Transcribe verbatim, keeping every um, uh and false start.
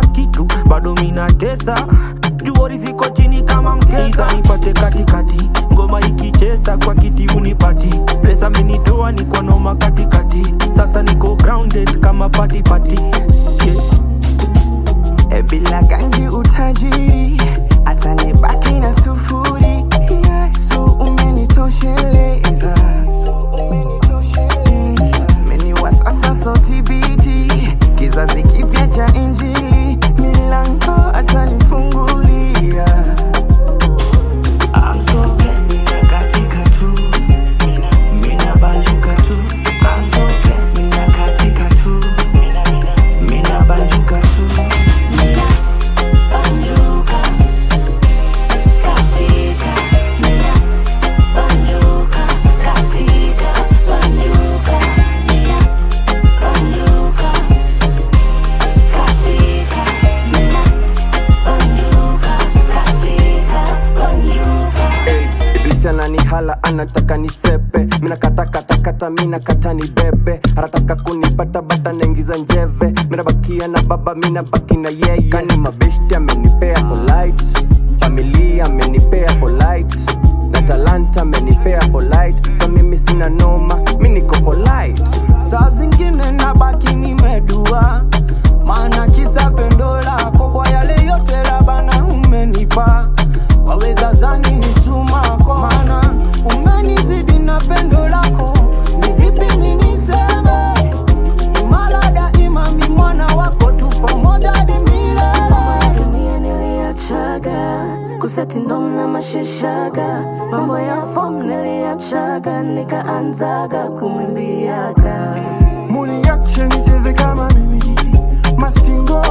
kitu bado mina tesa. Juhori ziko chini kama mkeza. Nipate katikati ngoma ikicheza kwa kiti unipati. Plesa minitoa niko noma katikati. Sasa niko grounded kama party party, yeah. E bila ganji utajiri hata nibaki na sufuri, yeah. So umenitosheleza, meni wa sasa so T B T, kizazi kipya cha injili, milango atanifungulia. I'm so blessed, mina katika tu, mina banjuka tu. I'm so blessed, mina katika tu, mina banjuka tu. Mina banjuka katika, mina banjuka katika, banjuka, mina banjuka katika, mina banjuka katika, banjuka. Hey, Iblisi ananihala anataka nisepe, mina kata kata kata mina kata ni bebe. Anataka kunipata bata naingiza njeve, mina bakia na baba mina baki na yeye. Kani mabeshti amenipea polite, familia amenipea polite, na talanta amenipea polite. So mimi sina noma, mimi niko polite. Saa zingine nabaki nimedua, maana kisa pendo lako kwa yale yote labana umenipa. Waweza zani ni sumako, maana umenizidi na pendo lako. Ni vipi niniseme, imara daima mi mwana wako, tu pamoja hadi milele. Dunia niliachaga, kuseti ndom na masheshaga, mambo ya form niliachaga, nikaanzaga kumwimbiaga. Muniache nicheze kama mimi, mastingo